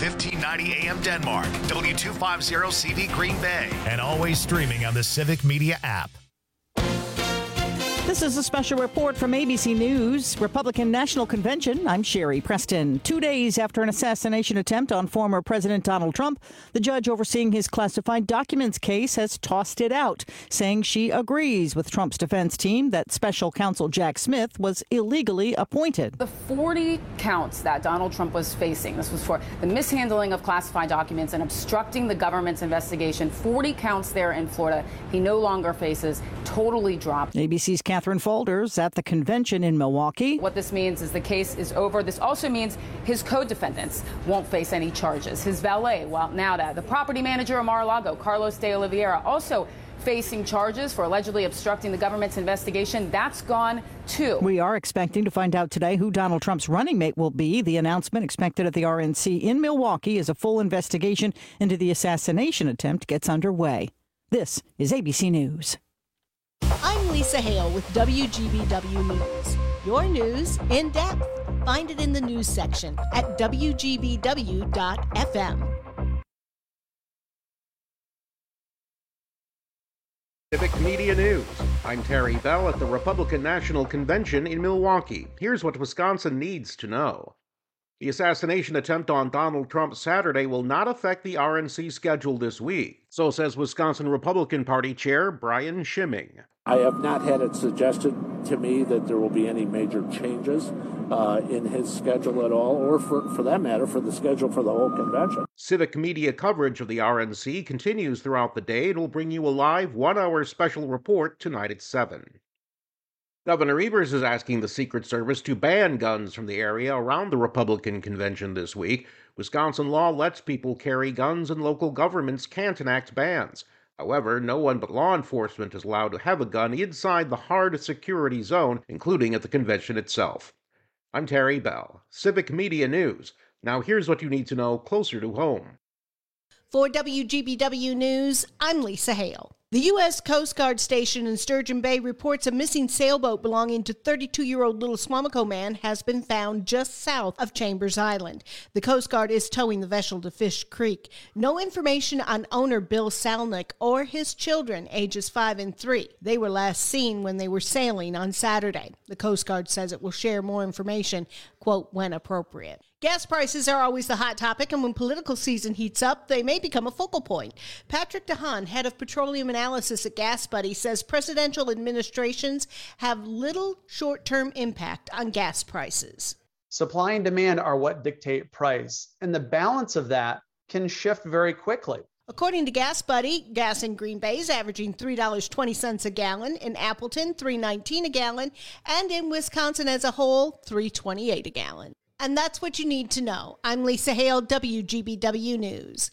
1590 AM Denmark, W250CV Green Bay, and always streaming on the Civic Media app. This is a special report from ABC News. Republican National Convention. I'm Sherry Preston. 2 days after an assassination attempt on former President Donald Trump, the judge overseeing his classified documents case has tossed it out, saying she agrees with Trump's defense team that special counsel Jack Smith was illegally appointed. The 40 counts that Donald Trump was facing, this was for the mishandling of classified documents and obstructing the government's investigation, 40 counts there in Florida, he no longer faces, totally dropped. ABC's Catherine Faulders at the convention in Milwaukee. What this means is the case is over. This also means his co-defendants won't face any charges. His valet, the property manager of Mar-a-Lago, Carlos de Oliveira, also facing charges for allegedly obstructing the government's investigation. That's gone, too. We are expecting to find out today who Donald Trump's running mate will be. The announcement expected at the RNC in Milwaukee as a full investigation into the assassination attempt gets underway. This is ABC News. I'm Lisa Hale with WGBW News. Your news in depth. Find it in the news section at WGBW.FM. Civic Media News. I'm Terry Bell at the Republican National Convention in Milwaukee. Here's what Wisconsin needs to know. The assassination attempt on Donald Trump Saturday will not affect the RNC schedule this week, so says Wisconsin Republican Party Chair Brian Schimming. I have not had it suggested to me that there will be any major changes in his schedule at all, or for that matter, for the schedule for the whole convention. Civic media coverage of the RNC continues throughout the day and will bring you a live 1-hour special report tonight at 7. Governor Evers is asking the Secret Service to ban guns from the area around the Republican convention this week. Wisconsin law lets people carry guns and local governments can't enact bans. However, no one but law enforcement is allowed to have a gun inside the hard security zone, including at the convention itself. I'm Terry Bell, Civic Media News. Now here's what you need to know closer to home. For WGBW News, I'm Lisa Hale. The U.S. Coast Guard station in Sturgeon Bay reports a missing sailboat belonging to 32-year-old Little Swamico man has been found just south of Chambers Island. The Coast Guard is towing the vessel to Fish Creek. No information on owner Bill Salnick or his children, ages 5 and 3. They were last seen when they were sailing on Saturday. The Coast Guard says it will share more information, quote, when appropriate. Gas prices are always the hot topic, and when political season heats up, they may become a focal point. Patrick DeHaan, head of petroleum analysis at Gas Buddy, says presidential administrations have little short-term impact on gas prices. Supply and demand are what dictate price, and the balance of that can shift very quickly. According to Gas Buddy, gas in Green Bay is averaging $3.20 a gallon, in Appleton $3.19 a gallon, and in Wisconsin as a whole $3.28 a gallon. And that's what you need to know. I'm Lisa Hale, WGBW News.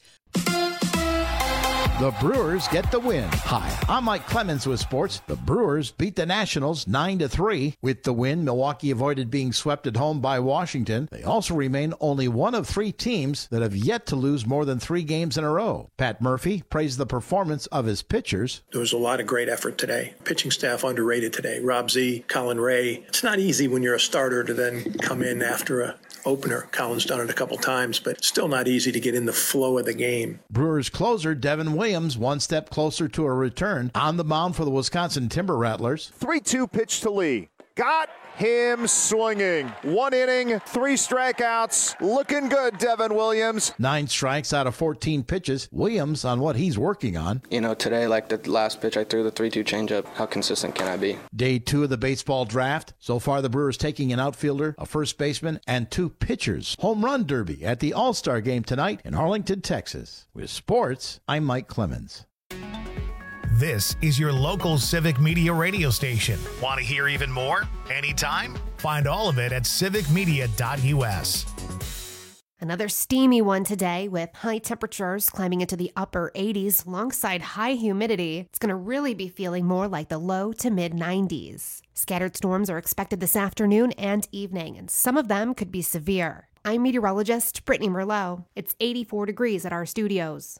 The Brewers get the win. Hi, I'm Mike Clemens with sports. The Brewers beat the Nationals 9-3. With the win, Milwaukee avoided being swept at home by Washington. They also remain only one of 3 teams that have yet to lose more than 3 games in a row. Pat Murphy praised the performance of his pitchers. There was a lot of great effort today. Pitching staff underrated today. Rob Z, Colin Ray. It's not easy when you're a starter to then come in after a opener. Colin's done it a couple times, but still not easy to get in the flow of the game. Brewers closer Devin Williams one step closer to a return on the mound for the Wisconsin Timber Rattlers. 3-2 pitch to Lee. Got him swinging. 1 inning, 3 strikeouts. Looking good, Devin Williams. 9 strikes out of 14 pitches. Williams on what he's working on. You know, today, like the last pitch, I threw the 3-2 changeup. How consistent can I be? Day 2 of the baseball draft. So far, the Brewers taking an outfielder, a first baseman, and 2 pitchers. Home run derby at the All-Star game tonight in Arlington, Texas. With sports, I'm Mike Clemens. This is your local Civic Media radio station. Want to hear even more? Anytime? Find all of it at civicmedia.us. Another steamy one today with high temperatures climbing into the upper 80s alongside high humidity. It's going to really be feeling more like the low to mid 90s. Scattered storms are expected this afternoon and evening, and some of them could be severe. I'm meteorologist Brittany Merlot. It's 84 degrees at our studios.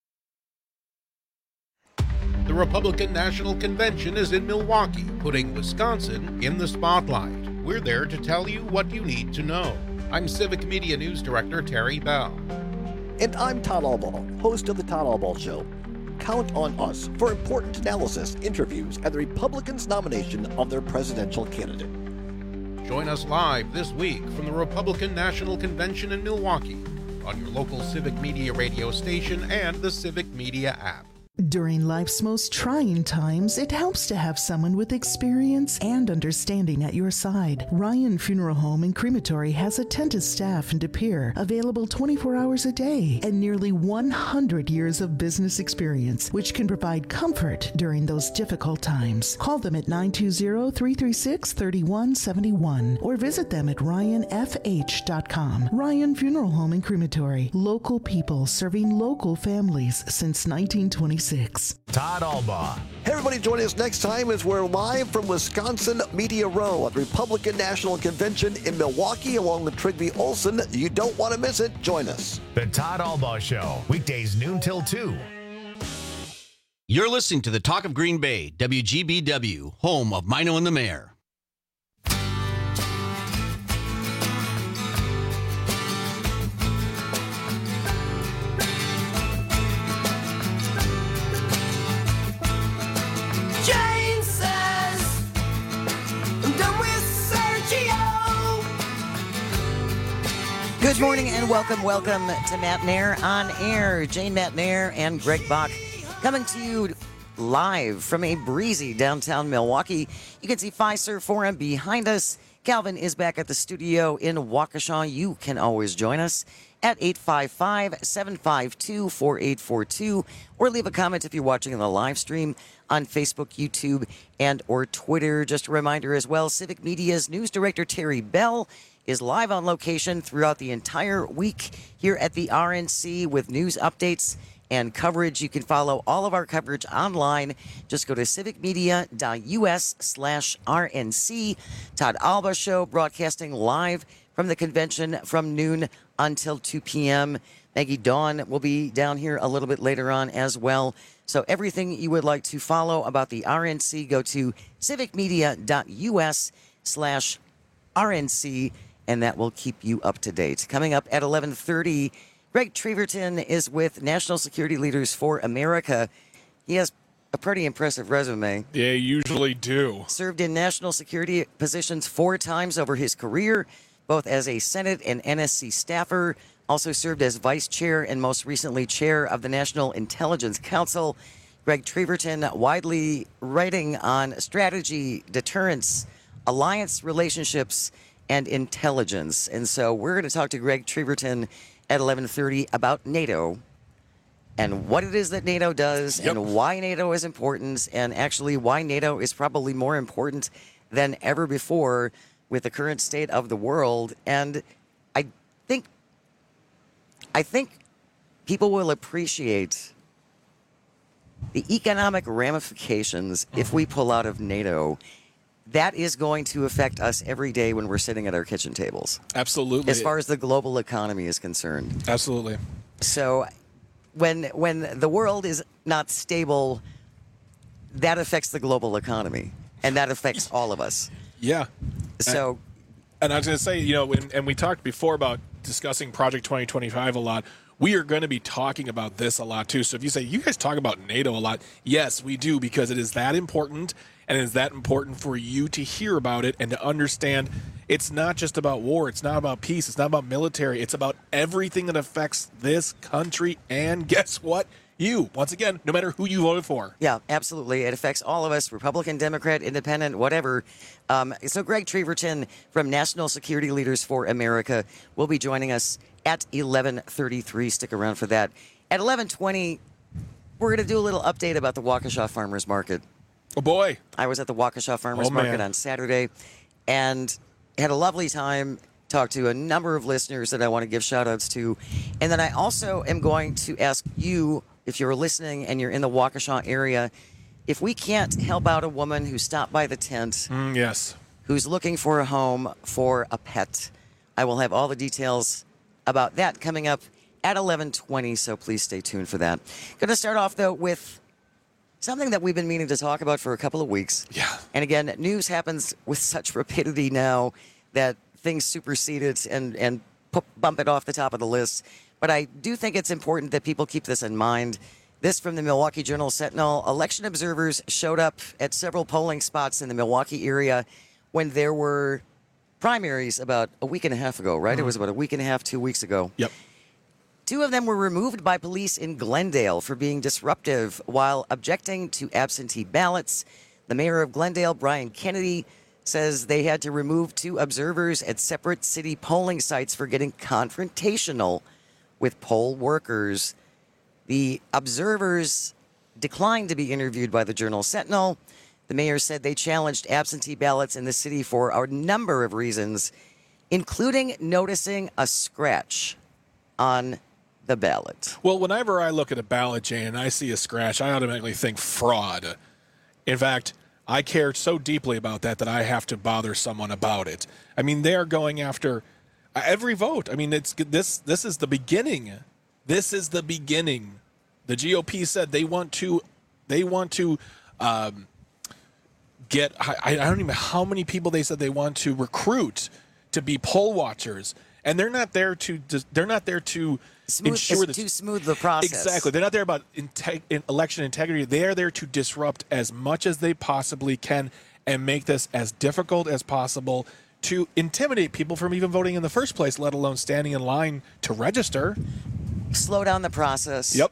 The Republican National Convention is in Milwaukee, putting Wisconsin in the spotlight. We're there to tell you what you need to know. I'm Civic Media News Director Terry Bell. And I'm Todd Albaugh, host of The Todd Albaugh Show. Count on us for important analysis, interviews, and the Republicans' nomination of their presidential candidate. Join us live this week from the Republican National Convention in Milwaukee on your local Civic Media radio station and the Civic Media app. During life's most trying times, it helps to have someone with experience and understanding at your side. Ryan Funeral Home and Crematory has attentive staff in De Pere, available 24 hours a day, and nearly 100 years of business experience, which can provide comfort during those difficult times. Call them at 920-336-3171 or visit them at ryanfh.com. Ryan Funeral Home and Crematory, local people serving local families since 1926. Todd Albaugh. Hey everybody, join us next time as we're live from Wisconsin Media Row at the Republican National Convention in Milwaukee along with Trigby Olson. You don't want to miss it. Join us. The Todd Albaugh Show, weekdays noon till 2. You're listening to the Talk of Green Bay, WGBW, home of Mino and the Mayor. Good morning and welcome to Matt Nair on Air. Jane Matt Nair and Greg Bach coming to you live from a breezy downtown Milwaukee. You can see Fiserv Forum behind us. Calvin is back at the studio in Waukesha. You can always join us at 855-752-4842 or leave a comment if you're watching on the live stream on Facebook, YouTube, and or Twitter. Just a reminder as well, Civic Media's news director Terry Bell is live on location throughout the entire week here at the RNC with news updates and coverage. You can follow all of our coverage online. Just go to civicmedia.us/RNC. Todd Albaugh Show broadcasting live from the convention from noon until 2 p.m. Maggie Dawn will be down here a little bit later on as well. So everything you would like to follow about the RNC, go to civicmedia.us/RNC. And that will keep you up to date. Coming up at 11:30, Greg Treverton is with National Security Leaders for America. He has a pretty impressive resume. They usually do. Served in national security positions 4 times over his career, both as a Senate and NSC staffer. Also served as vice chair and most recently chair of the National Intelligence Council. Greg Treverton widely writing on strategy, deterrence, alliance relationships, and intelligence. And so we're going to talk to Greg Treverton at 11:30 about NATO and what it is that NATO does and why NATO is important, and actually why NATO is probably more important than ever before with the current state of the world. And I think people will appreciate the economic ramifications if we pull out of NATO. That is going to affect us every day when we're sitting at our kitchen tables. Absolutely. As far as the global economy is concerned. Absolutely. So when the world is not stable, that affects the global economy, and that affects all of us. Yeah. So, and I was going to say, and we talked before about discussing Project 2025 a lot. We are going to be talking about this a lot, too. So if you say, you guys talk about NATO a lot, yes, we do, because it is that important. And it is that important for you to hear about it and to understand it's not just about war. It's not about peace. It's not about military. It's about everything that affects this country. And guess what? You, once again, no matter who you voted for. Yeah, absolutely. It affects all of us, Republican, Democrat, Independent, whatever. So Greg Treverton from National Security Leaders for America will be joining us at 11:33. Stick around for that. At 11:20, we're going to do a little update about the Waukesha Farmers Market. Oh, boy. I was at the Waukesha Farmers Market on Saturday and had a lovely time, talked to a number of listeners that I want to give shout-outs to. And then I also am going to ask you, if you're listening and you're in the Waukesha area, if we can't help out a woman who stopped by the tent, yes, who's looking for a home for a pet. I will have all the details about that coming up at 11:20, so please stay tuned for that. Going to start off, though, with something that we've been meaning to talk about for a couple of weeks. Yeah. And again, news happens with such rapidity now that things supersede it, and bump it off the top of the list. But I do think it's important that people keep this in mind. This from the Milwaukee Journal-Sentinel. Election observers showed up at several polling spots in the Milwaukee area when there were primaries about a week and a half ago, right? It was about a week and a half, 2 weeks ago. Yep. 2 of them were removed by police in Glendale for being disruptive while objecting to absentee ballots. The mayor of Glendale, Brian Kennedy, says they had to remove 2 observers at separate city polling sites for getting confrontational with poll workers. The observers declined to be interviewed by the Journal-Sentinel. The mayor said they challenged absentee ballots in the city for a number of reasons, including noticing a scratch on the ballot. Well, whenever I look at a ballot, Jane, and I see a scratch, I automatically think fraud. In fact, I care so deeply about that I have to bother someone about it. I mean, they are going after every vote. I mean, it's this is the beginning. This is the beginning. The GOP said they want to get. I don't even know how many people they said they want to recruit to be poll watchers, and they're not there to. They're not there to ensure that to smooth the process. Exactly. They're not there about election integrity. They are there to disrupt as much as they possibly can and make this as difficult as possible to intimidate people from even voting in the first place, let alone standing in line to register. Slow down the process. Yep.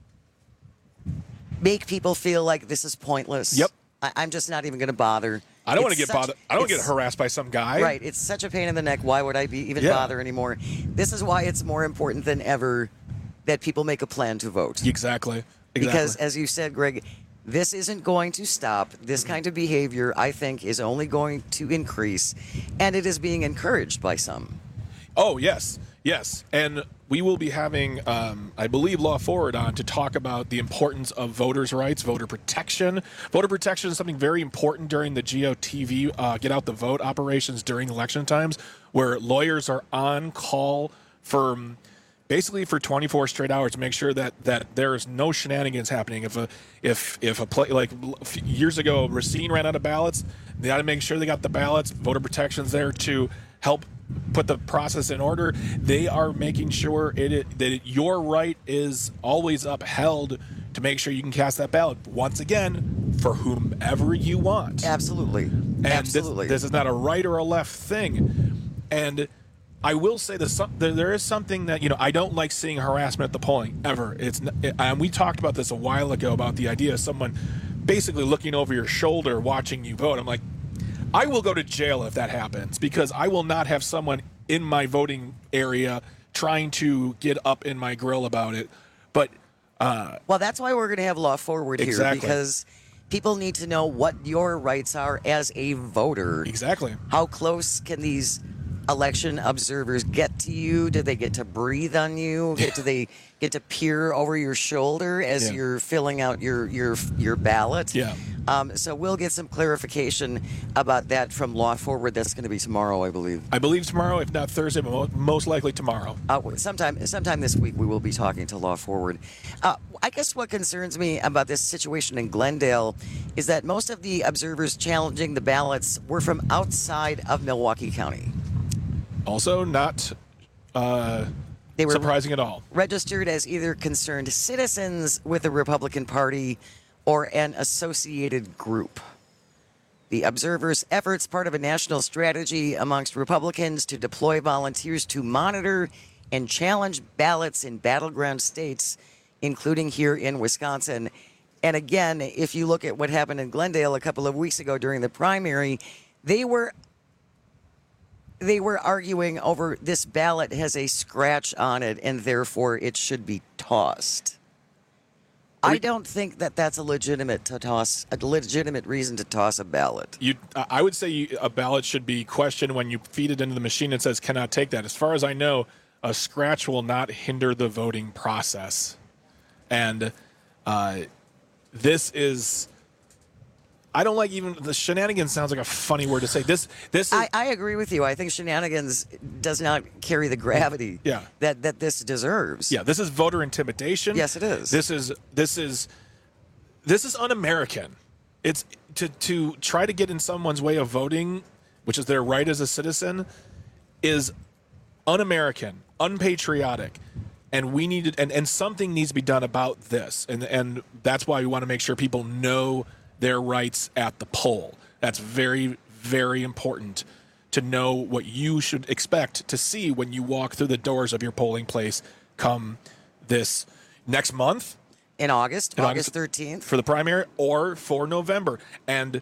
Make people feel like this is pointless. Yep. I'm just not even going to bother. I don't want to get bothered. I don't get harassed by some guy. Right. It's such a pain in the neck. Why would I even bother anymore? This is why it's more important than ever that people make a plan to vote. Exactly. Because, as you said, Greg, this isn't going to stop. This kind of behavior, I think, is only going to increase, and it is being encouraged by some. Oh, yes. Yes. And we will be having, I believe, Law Forward on to talk about the importance of voters' rights, voter protection. Voter protection is something very important during the GOTV, get out the vote operations during election times, where lawyers are on call for basically for 24 straight hours to make sure that there is no shenanigans happening. If a play, like years ago, Racine ran out of ballots, they got to make sure they got the ballots. Voter protection's there to help put the process in order. They are making sure that your right is always upheld to make sure you can cast that ballot once again for whomever you want. Absolutely. And absolutely. This is not a right or a left thing. And I will say there is something that, I don't like seeing harassment at the polling ever. And we talked about this a while ago about the idea of someone basically looking over your shoulder watching you vote. I'm like, I will go to jail if that happens, because I will not have someone in my voting area trying to get up in my grill about it. But well, that's why we're going to have Law Forward here, because people need to know what your rights are as a voter. Exactly. How close can these election observers get to you? Do they get to breathe on you? Do they get to peer over your shoulder as you're filling out your ballot? Yeah. So we'll get some clarification about that from Law Forward. That's going to be tomorrow, I believe. I believe tomorrow, if not Thursday, but most likely tomorrow. Sometime this week, we will be talking to Law Forward. I guess what concerns me about this situation in Glendale is that most of the observers challenging the ballots were from outside of Milwaukee County. Also not they were surprising at all. Registered as either concerned citizens with the Republican Party or an associated group. The observers' efforts, part of a national strategy amongst Republicans to deploy volunteers to monitor and challenge ballots in battleground states, including here in Wisconsin. And again, if you look at what happened in Glendale a couple of weeks ago during the primary, they were arguing over this ballot has a scratch on it and therefore it should be tossed. I don't think that that's a legitimate reason to toss a ballot. I would say a ballot should be questioned when you feed it into the machine and says cannot take that. As far as I know, a scratch will not hinder the voting process. And this is, I don't like even the shenanigans sounds like a funny word to say. This is, I agree with you. I think shenanigans does not carry the gravity that this deserves. Yeah, this is voter intimidation. Yes, it is. This is un-American. It's to try to get in someone's way of voting, which is their right as a citizen, is un-American, unpatriotic. And we need to, and something needs to be done about this. And that's why we want to make sure people know their rights at the poll. That's very, very important to know what you should expect to see when you walk through the doors of your polling place come this next month. In August 13th. For the primary or for November. And,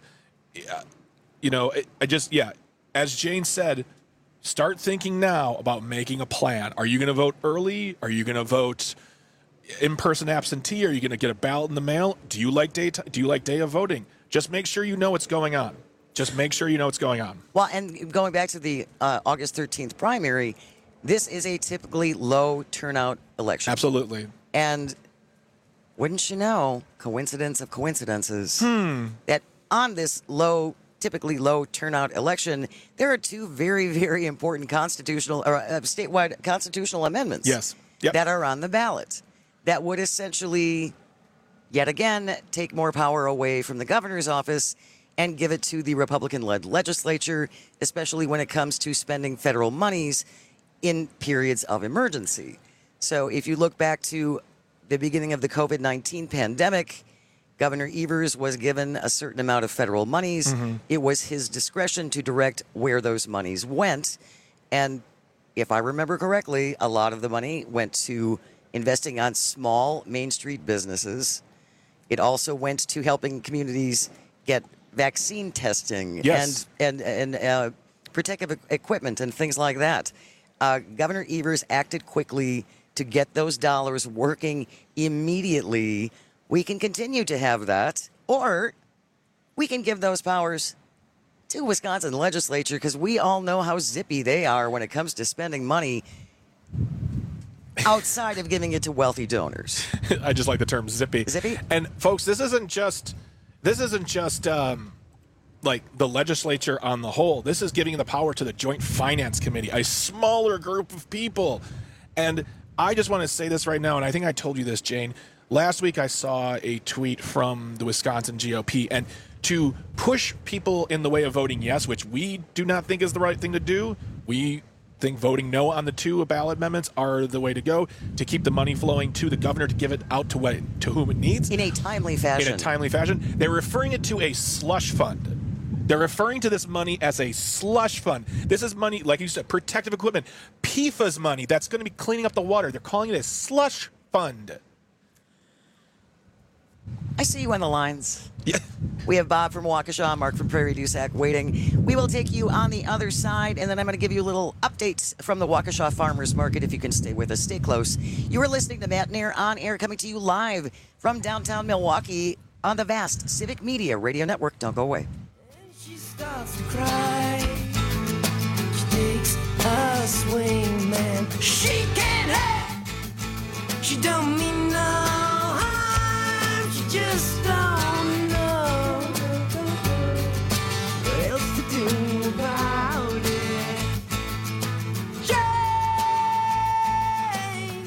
as Jane said, start thinking now about making a plan. Are you going to vote early? Are you going to vote in-person absentee? Are you going to get a ballot in the mail? Do you like day of voting? Just make sure you know what's going on. Well, and going back to the August 13th primary, this is a typically low turnout election. Absolutely. And wouldn't you know, coincidence of coincidences, that on this typically low turnout election, there are two very, very important constitutional or statewide constitutional amendments that are on the ballot that would essentially, yet again, take more power away from the governor's office and give it to the Republican-led legislature, especially when it comes to spending federal monies in periods of emergency. So if you look back to the beginning of the COVID-19 pandemic, Governor Evers was given a certain amount of federal monies. It was his discretion to direct where those monies went. And if I remember correctly, a lot of the money went to investing on small Main Street businesses. It also went to helping communities get vaccine testing and protective equipment and things like that. Governor Evers acted quickly to get those dollars working immediately. We can continue to have that, or we can give those powers to Wisconsin legislature, because we all know how zippy they are when it comes to spending money outside of giving it to wealthy donors. I just like the term zippy. Zippy? And folks, this isn't just like the legislature on the whole. This is giving the power to the Joint Finance Committee, a smaller group of people. And I just want to say this right now, and I think I told you this, Jane. Last week I saw a tweet from the Wisconsin GOP, and to push people in the way of voting yes, which we do not think is the right thing to do, we think voting no on the two ballot amendments are the way to go, to keep the money flowing to the governor to give it out to whom it needs. In a timely fashion. They're referring it to a slush fund. They're referring to this money as a slush fund. This is money, like you said, protective equipment, PFAS money that's going to be cleaning up the water. They're calling it a slush fund. I see you on the lines. Yeah. We have Bob from Waukesha, Mark from Prairie du Sac waiting. We will take you on the other side, and then I'm going to give you a little updates from the Waukesha Farmers Market if you can stay with us. Stay close. You are listening to Matt Nair on air, coming to you live from downtown Milwaukee on the vast Civic Media Radio Network. Don't go away. She starts to cry. She takes a swing, man. She can't help. She don't mean no harm. She just don't know what else to do about it. Jane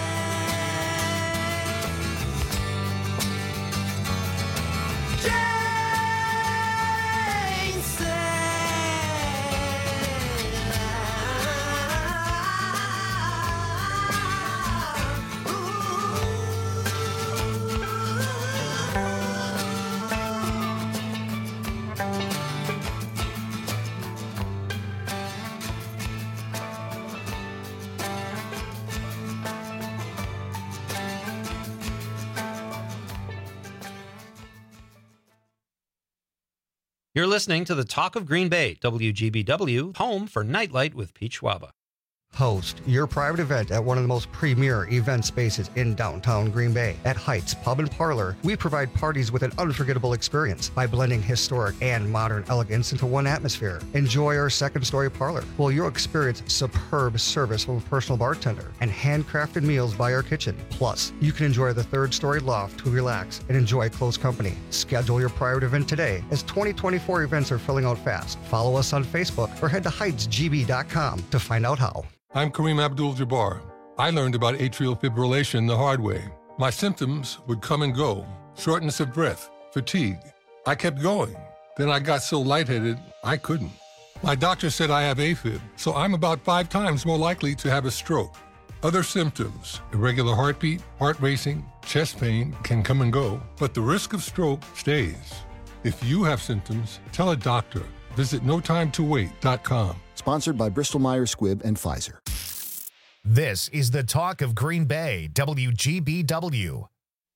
You're listening to the Talk of Green Bay, WGBW, home for Nightlight with Pete Schwaba. Host your private event at one of the most premier event spaces in downtown Green Bay. At Heights Pub and Parlor, we provide parties with an unforgettable experience by blending historic and modern elegance into one atmosphere. Enjoy our second-story parlor, while you'll experience superb service from a personal bartender and handcrafted meals by our kitchen. Plus, you can enjoy the third-story loft to relax and enjoy close company. Schedule your private event today, as 2024 events are filling out fast. Follow us on Facebook or head to heightsgb.com to find out how. I'm Kareem Abdul-Jabbar. I learned about atrial fibrillation the hard way. My symptoms would come and go, shortness of breath, fatigue. I kept going. Then I got so lightheaded, I couldn't. My doctor said I have AFib, so I'm about 5 times more likely to have a stroke. Other symptoms, irregular heartbeat, heart racing, chest pain can come and go, but the risk of stroke stays. If you have symptoms, tell a doctor. Visit notimetowait.com. Sponsored by Bristol-Myers Squibb and Pfizer. This is the Talk of Green Bay, WGBW.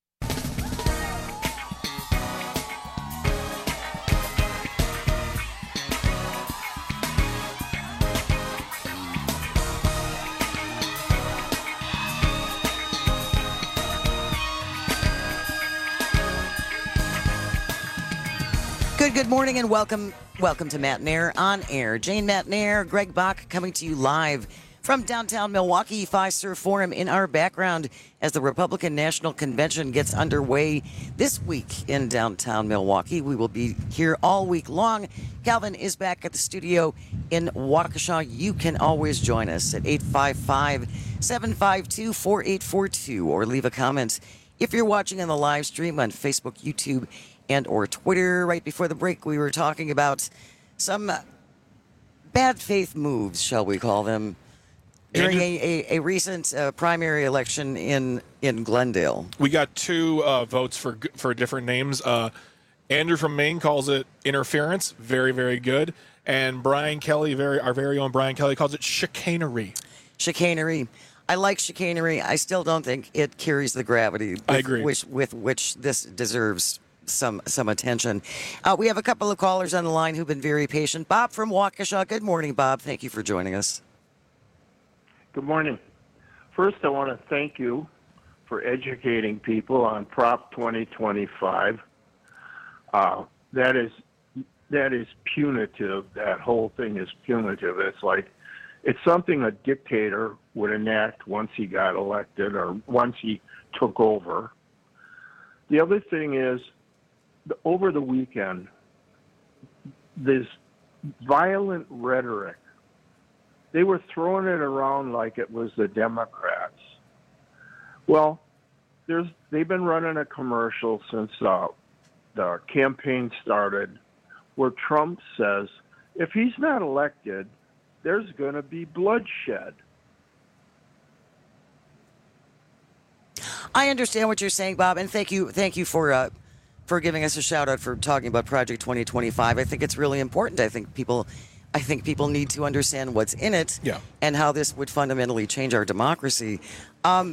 Good morning and welcome to Matt Nair on Air. Jane Matt Nair, Greg Bach coming to you live from downtown Milwaukee. Fiserv Forum in our background as the Republican National Convention gets underway this week in downtown Milwaukee. We will be here all week long. Calvin is back at the studio in Waukesha. You can always join us at 855-752-4842 or leave a comment if you're watching on the live stream on Facebook, YouTube, and or Twitter. Right before the break, we were talking about some bad faith moves, shall we call them, during a recent primary election in Glendale. We got 2 votes for different names. Andrew from Maine calls it interference, very, very good. And Brian Kelly, our very own Brian Kelly, calls it chicanery. Chicanery. I like chicanery. I still don't think it carries the gravity with which this deserves some attention. We have a couple of callers on the line who've been very patient. Bob from Waukesha. Good morning, Bob. Thank you for joining us. Good morning. First, I want to thank you for educating people on Prop 2025. That is punitive. That whole thing is punitive. It's something a dictator would enact once he got elected or once he took over. The other thing is, over the weekend, this violent rhetoric, they were throwing it around like it was the Democrats. Well, they've been running a commercial since the campaign started where Trump says, if he's not elected, there's going to be bloodshed. I understand what you're saying, Bob, and thank you for giving us a shout out for talking about Project 2025. I think it's really important. I think people need to understand what's in it and how this would fundamentally change our democracy. I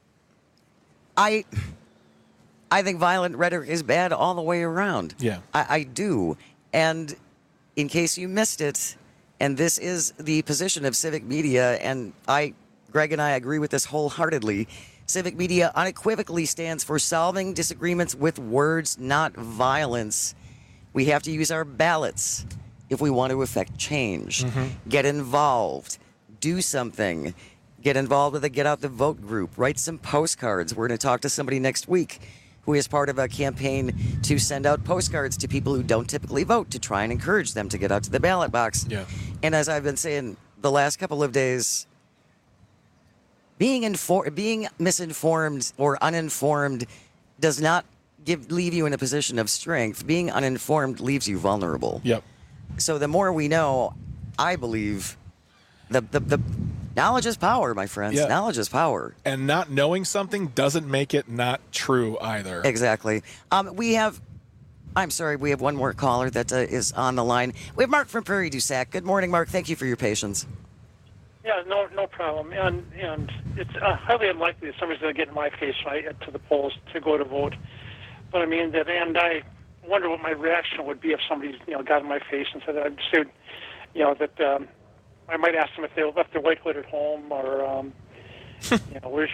think violent rhetoric is bad all the way around. Yeah, I do. And in case you missed it, and this is the position of Civic Media, and Greg and I agree with this wholeheartedly. Civic Media unequivocally stands for solving disagreements with words, not violence. We have to use our ballots if we want to affect change. Get involved. Do something. Get involved with the Get Out the Vote group. Write some postcards. We're going to talk to somebody next week who is part of a campaign to send out postcards to people who don't typically vote to try and encourage them to get out to the ballot box. Yeah. And as I've been saying the last couple of days, being misinformed or uninformed does not leave you in a position of strength. Being uninformed leaves you vulnerable. Yep. So the more we know, I believe, the knowledge is power, my friends. Yeah. Knowledge is power. And not knowing something doesn't make it not true either. Exactly. We have one more caller that is on the line. We have Mark from Prairie du Sac. Good morning, Mark. Thank you for your patience. Yeah, no problem. And it's highly unlikely that somebody's going to get in my face when I get to the polls to go to vote. But I mean that, and I wonder what my reaction would be if somebody got in my face and said that I'd say, that I might ask them if they left their white hood at home or where's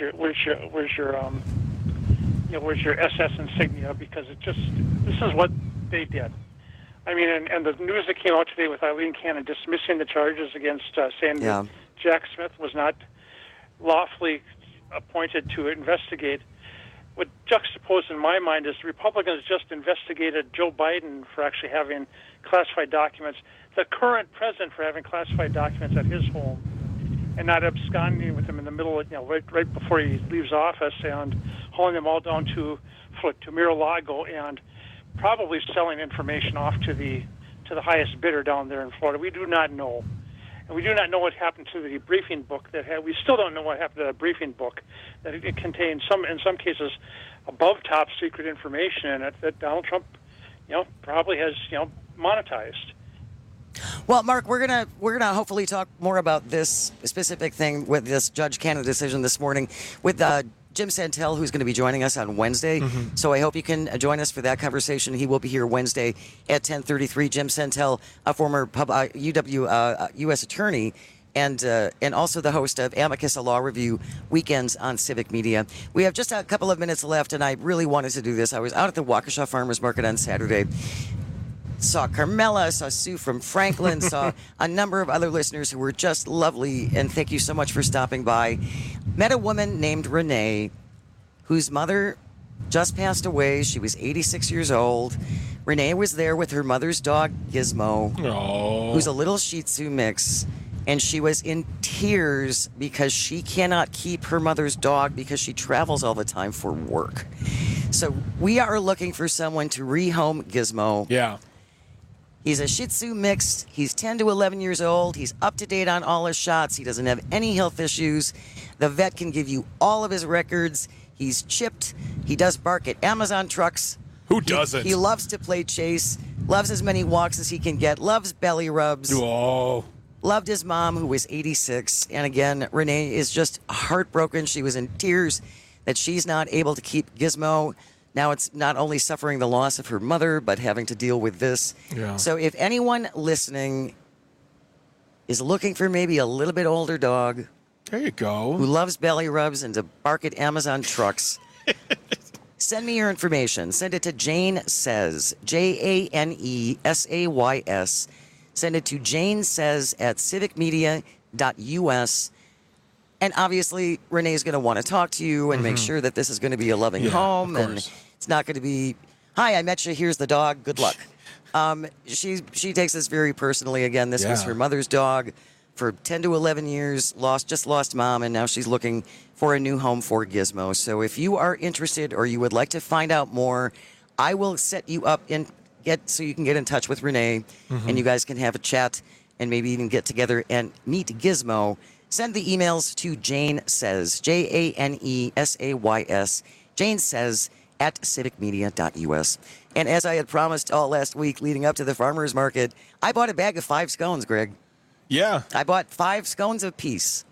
your SS insignia, because this is what they did. I mean, and the news that came out today with Eileen Cannon dismissing the charges against saying that Jack Smith was not lawfully appointed to investigate. What juxtaposed in my mind is Republicans just investigated Joe Biden for actually having classified documents, the current president for having classified documents at his home, and not absconding with them in the middle of, right before he leaves office, and hauling them all down to Mar-a-Lago and probably selling information off to the to the highest bidder down there in Florida. We do not know. And we do not know what happened to the briefing book we still don't know what happened to that briefing book. That it contained in some cases, above top secret information in it that Donald Trump, probably has, monetized. Well, Mark, we're gonna hopefully talk more about this specific thing with this Judge Cannon decision this morning with Jim Santel, who's going to be joining us on Wednesday. Mm-hmm. So I hope you can join us for that conversation. He will be here Wednesday at 10:33. Jim Santel, a former UW U.S. attorney, and also the host of Amicus, a law review weekends on Civic Media. We have just a couple of minutes left, and I really wanted to do this. I was out at the Waukesha Farmers Market on Saturday. Saw Carmela, saw Sue from Franklin, saw a number of other listeners who were just lovely, and thank you so much for stopping by. Met a woman named Renee, whose mother just passed away. She was 86 years old. Renee was there with her mother's dog, Gizmo, who's a little Shih Tzu mix, and she was in tears because she cannot keep her mother's dog because she travels all the time for work. So we are looking for someone to rehome Gizmo. Yeah. He's a Shih Tzu mixed. He's 10 to 11 years old. He's up to date on all his shots. He doesn't have any health issues. The vet can give you all of his records. He's chipped. He does bark at Amazon trucks. Who doesn't? He loves to play chase. Loves as many walks as he can get. Loves belly rubs. Oh. Loved his mom, who was 86. And again, Renee is just heartbroken. She was in tears that she's not able to keep Gizmo. Now it's not only suffering the loss of her mother, but having to deal with this. Yeah. So if anyone listening is looking for maybe a little bit older dog, there you go, who loves belly rubs and to bark at Amazon trucks, send me your information. Send it to Jane Says, JANESAYS. Send it to Jane Says at civicmedia.us. And obviously, Renee's going to want to talk to you and make sure that this is going to be a loving home. And it's not going to be, hi, I met you, here's the dog, good luck. She takes this very personally. Again, this was her mother's dog for 10 to 11 years, just lost mom, and now she's looking for a new home for Gizmo. So if you are interested or you would like to find out more, I will set you up so you can get in touch with Renee, and you guys can have a chat and maybe even get together and meet Gizmo. Send the emails to Jane Says, JANESAYS, Jane Says at civicmedia.us. And as I had promised all last week leading up to the farmer's market, I bought a bag of 5 scones, Greg. Yeah. I bought 5 scones apiece.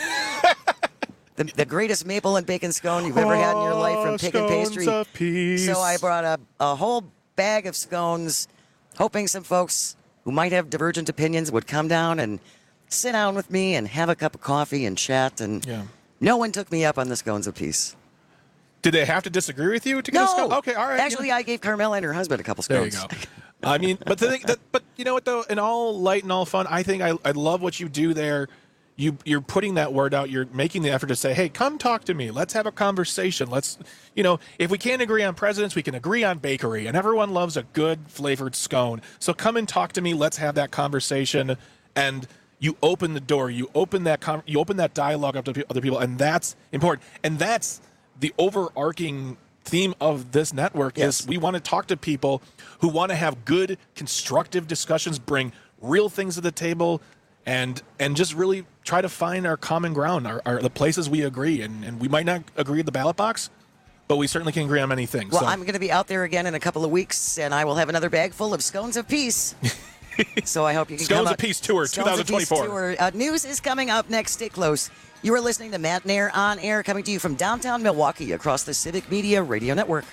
the greatest maple and bacon scone you've ever had in your life from Pig and Pastry. Apiece. So I brought a whole bag of scones, hoping some folks who might have divergent opinions would come down and sit down with me and have a cup of coffee and chat. And no one took me up on the scones apiece. Did they have to disagree with you to get a scone? Okay, all right. Actually, I gave Carmela and her husband a couple scones. There you go. I mean, but you know what though? In all light and all fun, I think I love what you do there. You're putting that word out. You're making the effort to say, hey, come talk to me. Let's have a conversation. Let's, if we can't agree on presidents, we can agree on bakery. And everyone loves a good flavored scone. So come and talk to me. Let's have that conversation. And you open the door. You open that dialogue up to other people, and that's important. And that's the overarching theme of this network is we want to talk to people who want to have good, constructive discussions, bring real things to the table, and just really try to find our common ground, the places we agree. And we might not agree at the ballot box, but we certainly can agree on many things. Well, I'm going to be out there again in a couple of weeks, and I will have another bag full of scones apiece. So I hope you can Scones come Apiece Tour 2024. News is coming up next. Stay close. You are listening to Matt Nair on Air, coming to you from downtown Milwaukee across the Civic Media Radio Network.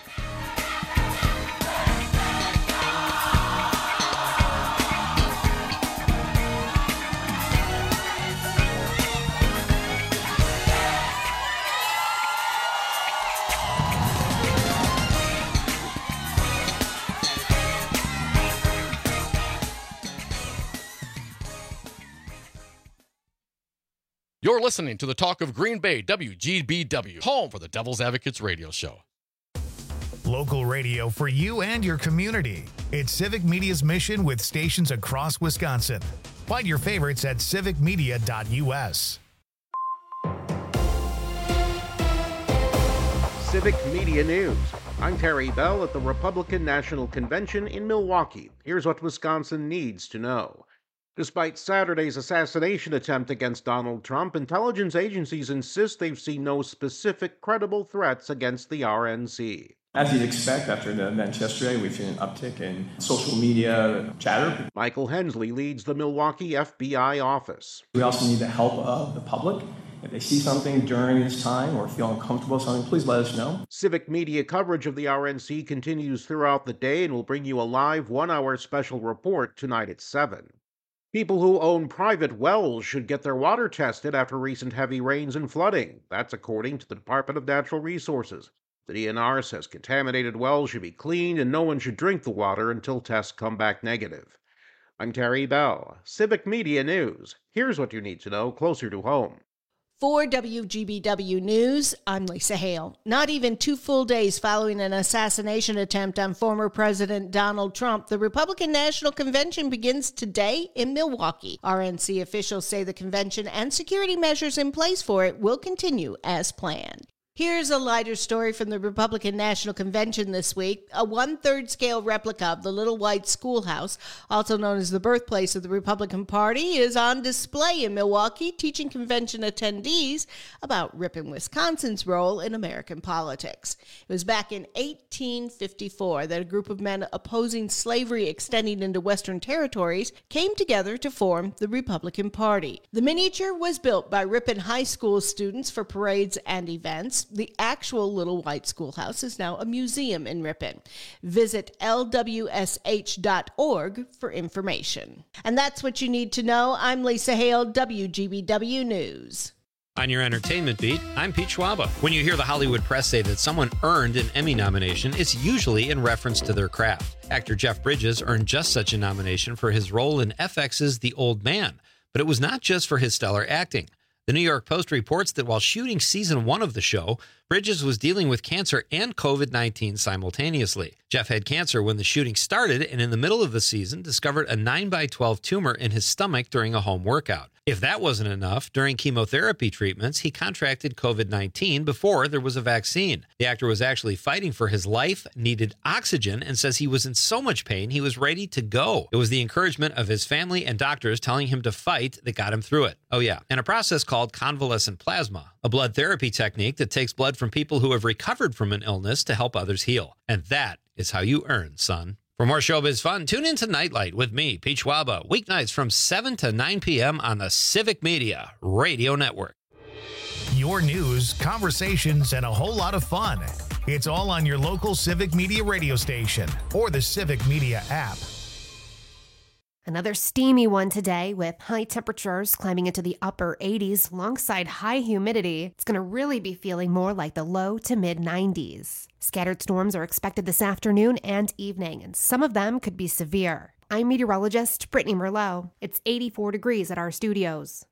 You're listening to the Talk of Green Bay, WGBW, home for the Devil's Advocates radio show. Local radio for you and your community. It's Civic Media's mission with stations across Wisconsin. Find your favorites at civicmedia.us. Civic Media News. I'm Terry Bell at the Republican National Convention in Milwaukee. Here's what Wisconsin needs to know. Despite Saturday's assassination attempt against Donald Trump, intelligence agencies insist they've seen no specific credible threats against the RNC. As you'd expect, after the event yesterday, we've seen an uptick in social media chatter. Michael Hensley leads the Milwaukee FBI office. We also need the help of the public. If they see something during this time or feel uncomfortable with something, please let us know. Civic media coverage of the RNC continues throughout the day and will bring you a live 1-hour special report tonight at 7. People who own private wells should get their water tested after recent heavy rains and flooding. That's according to the Department of Natural Resources. The DNR says contaminated wells should be cleaned and no one should drink the water until tests come back negative. I'm Terry Bell, Civic Media News. Here's what you need to know closer to home. For WGBW News, I'm Lisa Hale. Not even 2 full days following an assassination attempt on former President Donald Trump, the Republican National Convention begins today in Milwaukee. RNC officials say the convention and security measures in place for it will continue as planned. Here's a lighter story from the Republican National Convention this week. A 1/3 scale replica of the Little White Schoolhouse, also known as the birthplace of the Republican Party, is on display in Milwaukee, teaching convention attendees about Ripon, Wisconsin's role in American politics. It was back in 1854 that a group of men opposing slavery extending into Western territories came together to form the Republican Party. The miniature was built by Ripon High School students for parades and events. The actual Little White Schoolhouse is now a museum in Ripon. Visit lwsh.org for information. And that's what you need to know. I'm Lisa Hale, WGBW News. On your entertainment beat, I'm Pete Schwaba. When you hear the Hollywood press say that someone earned an Emmy nomination, it's usually in reference to their craft. Actor Jeff Bridges earned just such a nomination for his role in FX's The Old Man, but it was not just for his stellar acting. The New York Post reports that while shooting season 1 of the show, Bridges was dealing with cancer and COVID-19 simultaneously. Jeff had cancer when the shooting started and in the middle of the season discovered a 9x12 tumor in his stomach during a home workout. If that wasn't enough, during chemotherapy treatments, he contracted COVID-19 before there was a vaccine. The actor was actually fighting for his life, needed oxygen, and says he was in so much pain he was ready to go. It was the encouragement of his family and doctors telling him to fight that got him through it. Oh yeah, and a process called convalescent plasma, a blood therapy technique that takes blood from people who have recovered from an illness to help others heal. And that is how you earn, son. For more showbiz fun, tune in to Nightlight with me, Pete Schwaba, weeknights from 7 to 9 p.m. on the Civic Media Radio Network. Your news, conversations, and a whole lot of fun. It's all on your local Civic Media radio station or the Civic Media app. Another steamy one today with high temperatures climbing into the upper 80s alongside high humidity. It's going to really be feeling more like the low to mid 90s. Scattered storms are expected this afternoon and evening, and some of them could be severe. I'm meteorologist Brittany Merlot. It's 84 degrees at our studios.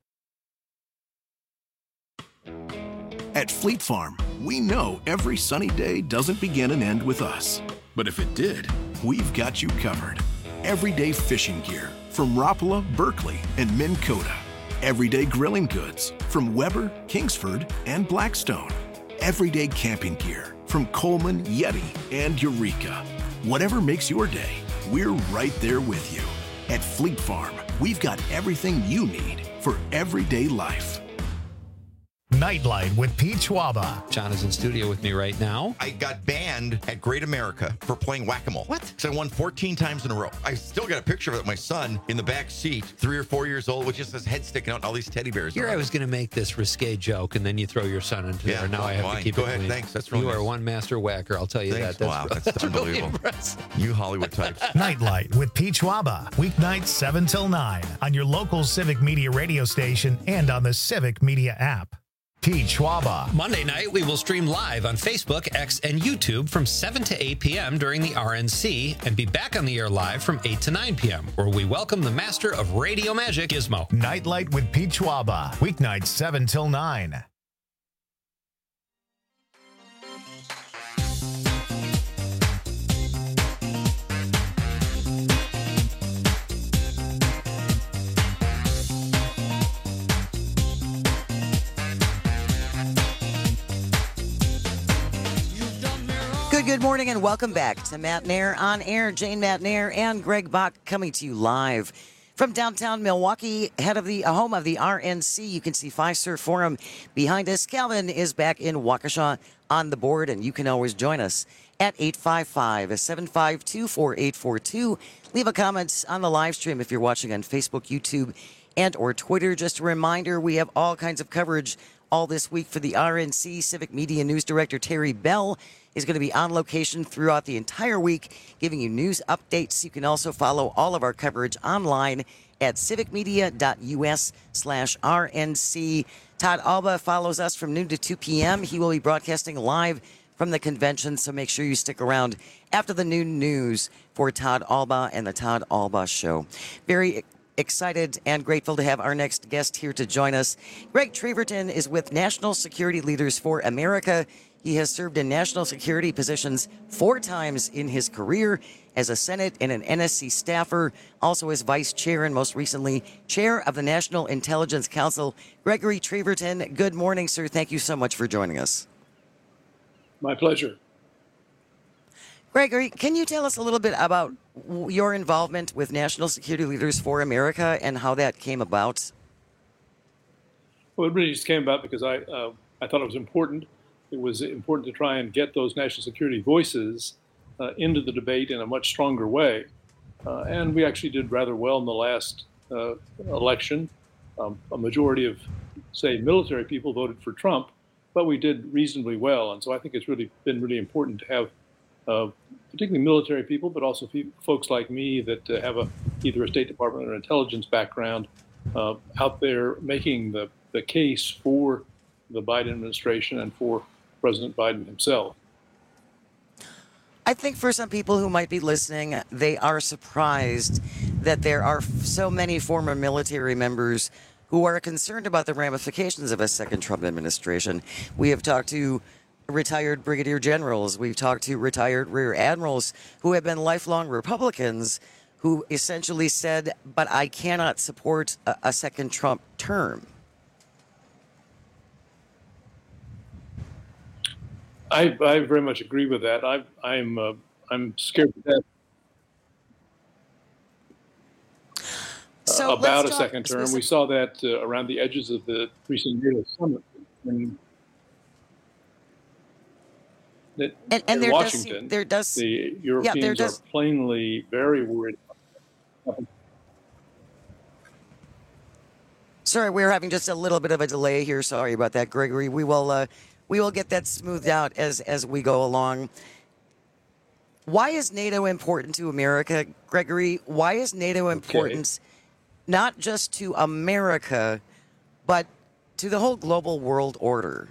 At Fleet Farm, we know every sunny day doesn't begin and end with us. But if it did, we've got you covered. Everyday fishing gear from Rapala, Berkeley, and Minn Kota. Everyday grilling goods from Weber, Kingsford, and Blackstone. Everyday camping gear from Coleman, Yeti, and Eureka. Whatever makes your day, we're right there with you. At Fleet Farm, we've got everything you need for everyday life. Nightlight with Pete Schwaba. John is in studio with me right now. I got banned at Great America for playing whack-a-mole. What? Because I won 14 times in a row. I still got a picture of it, my son in the back seat, 3 or 4 years old, with just his head sticking out and all these teddy bears. Here I was going to make this risque joke, and then you throw your son into there. Now I have to keep it clean. Go ahead, thanks. That's really You nice. are one master whacker, I'll tell you Thanks. that. Wow, that's unbelievable. Really you Hollywood types. Nightlight with Pete Schwaba. Weeknights 7 till 9 on your local Civic Media radio station and on the Civic Media app. Pete Schwaba. Monday night, we will stream live on Facebook, X, and YouTube from 7 to 8 p.m. during the RNC and be back on the air live from 8 to 9 p.m., where we welcome the master of radio magic, Gizmo. Nightlight with Pete Schwaba. Weeknights 7 till 9. Good morning and welcome back to Matt Nair on Air. Jane Matt Nair and Greg Bach coming to you live from downtown Milwaukee, head of the home of the RNC. You can see Fiserv Forum behind us. Calvin is back in Waukesha on the board, and you can always join us at 855-752-4842. Leave a comment on the live stream if you're watching on Facebook, YouTube, and or Twitter. Just a reminder, we have all kinds of coverage all this week for the RNC. Civic Media News Director Terry Bell is going to be on location throughout the entire week, giving you news updates. You can also follow all of our coverage online at civicmedia.us/RNC. Todd Alba follows us from noon to 2 p.m. He will be broadcasting live from the convention, so make sure you stick around after the noon news for Todd Alba and the Todd Alba Show. Very excited and grateful to have our next guest here to join us. Greg Treverton is with National Security Leaders for America. He has served in national security positions 4 times in his career as a Senate and an NSC staffer, also as vice chair and most recently chair of the National Intelligence Council. Gregory Treverton, good morning, sir. Thank you so much for joining us. My pleasure. Gregory, can you tell us a little bit about your involvement with National Security Leaders for America and how that came about? Well, it really just came about because I thought it was important. It was important to try and get those national security voices into the debate in a much stronger way. And we actually did rather well in the last election. A majority of, say, military people voted for Trump, but we did reasonably well. And so I think it's really been really important to have particularly military people, but also folks like me that have either a State Department or intelligence background out there making the case for the Biden administration and for President Biden himself. I think for some people who might be listening, they are surprised that there are so many former military members who are concerned about the ramifications of a second Trump administration. We have talked to retired brigadier generals. We've talked to retired rear admirals who have been lifelong Republicans who essentially said, but I cannot support a second Trump term. I very much agree with that. I'm scared to death about a second term. We saw that around the edges of the recent NATO summit in Washington. The Europeans are plainly very worried about that. Sorry, we're having just a little bit of a delay here. Sorry about that, Gregory. We will get that smoothed out as we go along. Why is NATO important to America, Gregory? Why is NATO important not just to America, but to the whole global world order?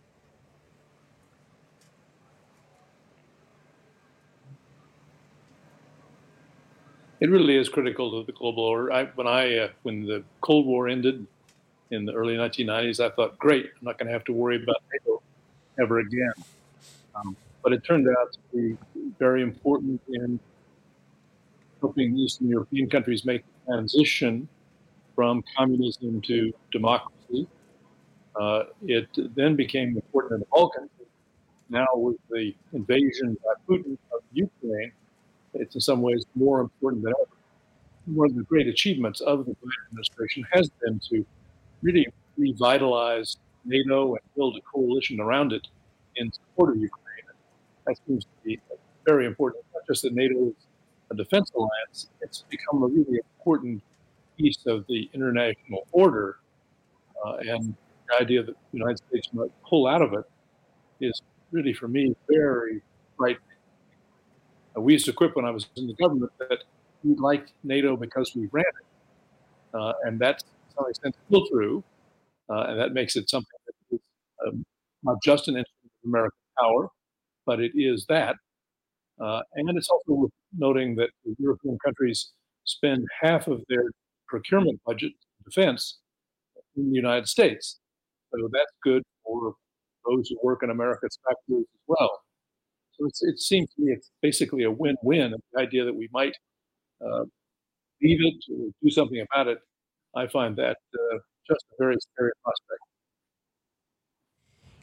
It really is critical to the global order. When the Cold War ended in the early 1990s, I thought, great, I'm not going to have to worry about NATO ever again. But it turned out to be very important in helping Eastern European countries make the transition from communism to democracy. It then became important in the Balkans. Now with the invasion by Putin of Ukraine, it's in some ways more important than ever. One of the great achievements of the Biden administration has been to really revitalize NATO and build a coalition around it in support of Ukraine. That seems to be very important. Not just that NATO is a defense alliance, it's become a really important piece of the international order. And the idea that the United States might pull out of it is really, for me, very frightening. We used to quip when I was in the government that we liked NATO because we ran it. And that's to some extent still true. And that makes it something that is not just an instrument of American power, but it is that. And it's also worth noting that the European countries spend half of their procurement budget in defense in the United States. So that's good for those who work in America's factories as well. So it seems to me it's basically a win-win. The idea that we might leave it or do something about it, I find that just a very scary prospect.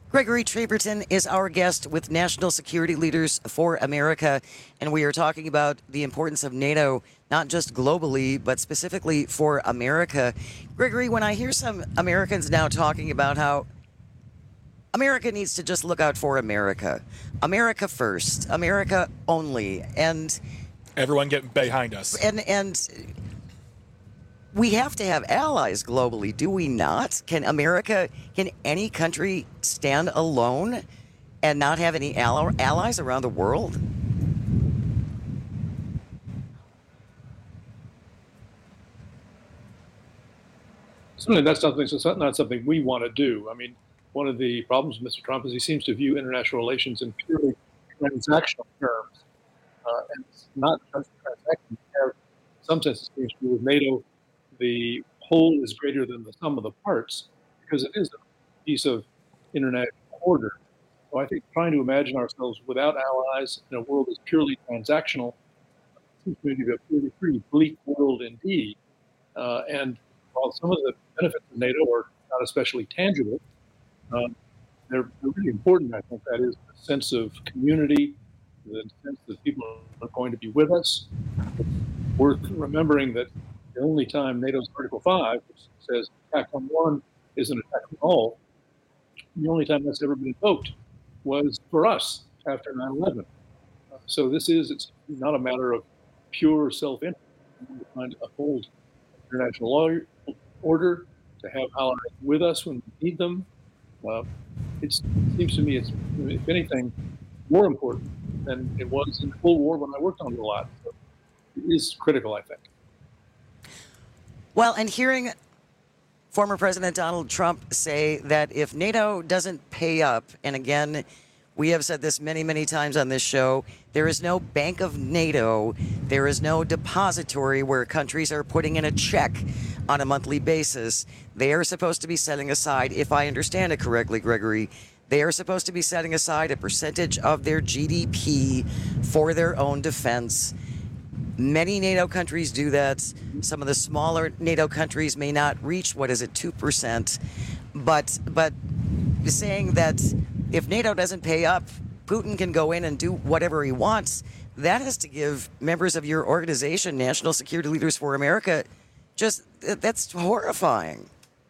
Gregory Treverton is our guest with National Security Leaders for America, and we are talking about the importance of NATO, not just globally, but specifically for America. Gregory, when I hear some Americans now talking about how America needs to just look out for America, America first, America only, and everyone get behind us. And we have to have allies globally, do we not? Can any country stand alone and not have any allies around the world? Certainly, that's not something we want to do. I mean, one of the problems with Mr. Trump is he seems to view international relations in purely transactional terms. And it's not just transactions. In some sense, it seems to be with NATO, the whole is greater than the sum of the parts because it is a piece of international order. So I think trying to imagine ourselves without allies in a world that's purely transactional seems to me to be a pretty bleak world indeed. And while some of the benefits of NATO are not especially tangible, they're really important. I think that is the sense of community, the sense that people are going to be with us. It's worth remembering that the only time NATO's Article 5, which says attack on one is an attack on all, the only time that's ever been invoked was for us after 9/11. So it's not a matter of pure self-interest. We're trying to uphold international order, to have allies with us when we need them. It seems to me it's, if anything, more important than it was in the Cold War when I worked on it a lot. So it is critical, I think. Well, and hearing former President Donald Trump say that if NATO doesn't pay up, and again, we have said this many, many times on this show, there is no bank of NATO, there is no depository where countries are putting in a check on a monthly basis. They are supposed to be setting aside, if I understand it correctly, Gregory, they are supposed to be setting aside a percentage of their GDP for their own defense. Many NATO countries do that. Some of the smaller NATO countries may not reach, 2%. But saying that if NATO doesn't pay up, Putin can go in and do whatever he wants, that has to give members of your organization, National Security Leaders for America, that's horrifying.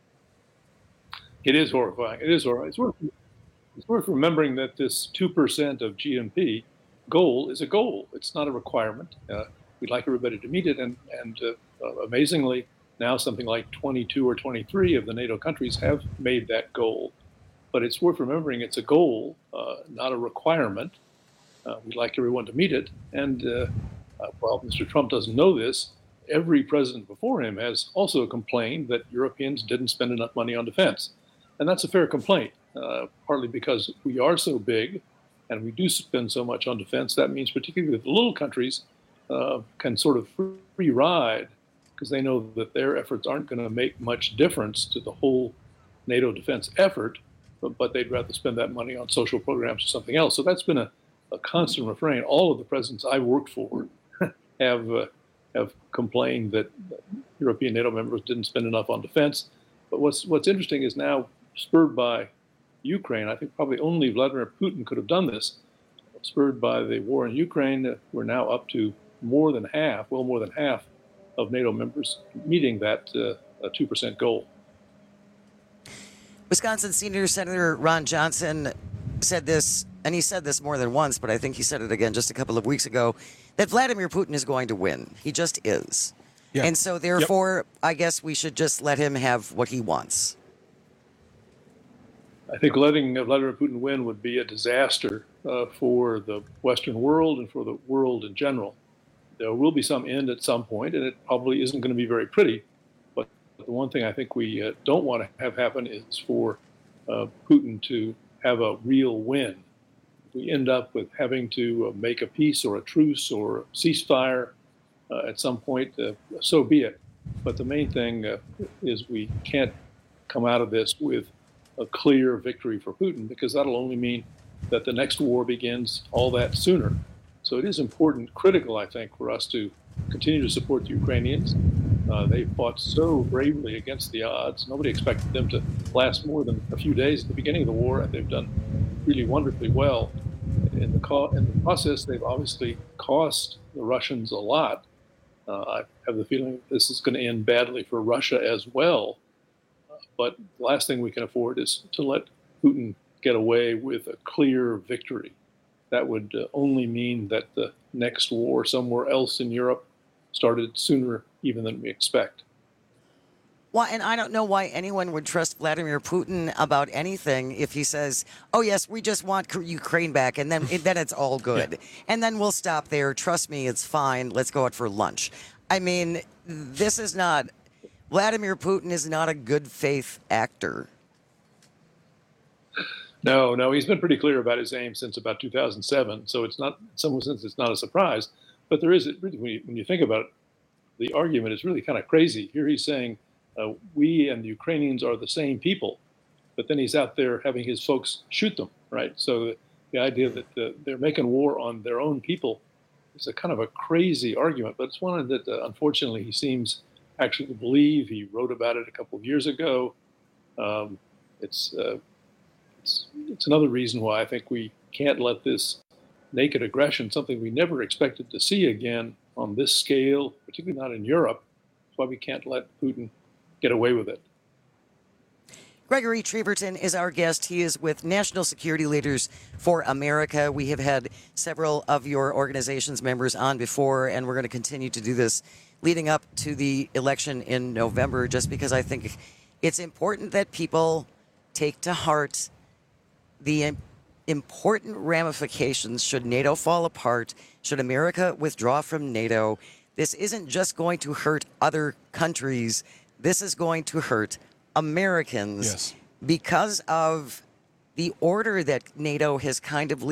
It is horrifying. It is horrifying. It's worth remembering that this 2% of GNP goal is a goal. It's not a requirement. We'd like everybody to meet it, and amazingly, now something like 22 or 23 of the NATO countries have made that goal. But it's worth remembering it's a goal, not a requirement. We'd like everyone to meet it. And while Mr. Trump doesn't know this, every president before him has also complained that Europeans didn't spend enough money on defense. And that's a fair complaint, partly because we are so big and we do spend so much on defense. That means particularly the little countries can sort of free ride because they know that their efforts aren't going to make much difference to the whole NATO defense effort, but they'd rather spend that money on social programs or something else. So that's been a constant refrain. All of the presidents I've worked for have complained that European NATO members didn't spend enough on defense. But what's interesting is now, spurred by Ukraine, I think probably only Vladimir Putin could have done this. Spurred by the war in Ukraine, we're now up to more than half of NATO members meeting that 2% goal. Wisconsin Senior Senator Ron Johnson said this, and he said this more than once, but I think he said it again just a couple of weeks ago, that Vladimir Putin is going to win. He just is. Yeah. And so therefore, I guess we should just let him have what he wants. I think letting Vladimir Putin win would be a disaster for the Western world and for the world in general. There will be some end at some point, and it probably isn't going to be very pretty. But the one thing I think we don't want to have happen is for Putin to have a real win. If we end up with having to make a peace or a truce or a ceasefire at some point, so be it. But the main thing is we can't come out of this with a clear victory for Putin, because that'll only mean that the next war begins all that sooner. So it is important, critical, I think, for us to continue to support the Ukrainians, They fought so bravely against the odds. Nobody expected them to last more than a few days at the beginning of the war, and they've done really wonderfully well. In the process, they've obviously cost the Russians a lot. I have the feeling this is going to end badly for Russia as well. But the last thing we can afford is to let Putin get away with a clear victory. That would only mean that the next war somewhere else in Europe started sooner even than we expect. Well, and I don't know why anyone would trust Vladimir Putin about anything if he says, oh, yes, we just want Ukraine back, and then it's all good. Yeah. And then we'll stop there. Trust me, it's fine. Let's go out for lunch. I mean, this is not... Vladimir Putin is not a good faith actor. No, he's been pretty clear about his aim since about 2007, so it's not, in some sense, it's not a surprise. But there is, really, when you think about it, the argument is really kind of crazy. Here he's saying, we and the Ukrainians are the same people, but then he's out there having his folks shoot them, right? So the idea that they're making war on their own people is a kind of a crazy argument, but it's one that unfortunately he seems actually to believe. He wrote about it a couple of years ago. It's another reason why I think we can't let this naked aggression, something we never expected to see again on this scale, particularly not in Europe. That's why we can't let Putin get away with it. Gregory Treverton is our guest. He is with National Security Leaders for America. We have had several of your organization's members on before, and we're going to continue to do this leading up to the election in November, just because I think it's important that people take to heart the important ramifications should NATO fall apart, should America withdraw from NATO. This isn't just going to hurt other countries. This is going to hurt Americans because of the order that NATO has kind of